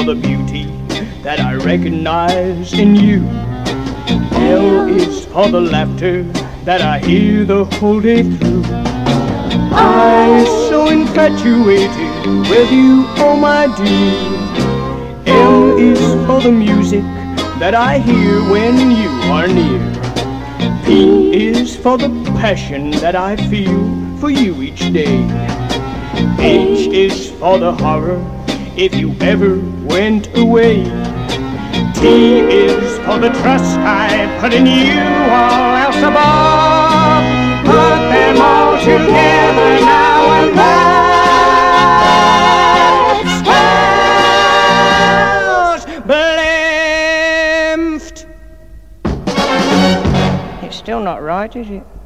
for the beauty that I recognize in you. L is for the laughter that I hear the whole day through. I so infatuated with you, oh my dear. M is for the music that I hear when you are near. P is for the passion that I feel for you each day. H is for the horror if you ever went away. T is for the trust I put in you, all else above. Put them all together now and that's blimped. It's still not right, is it?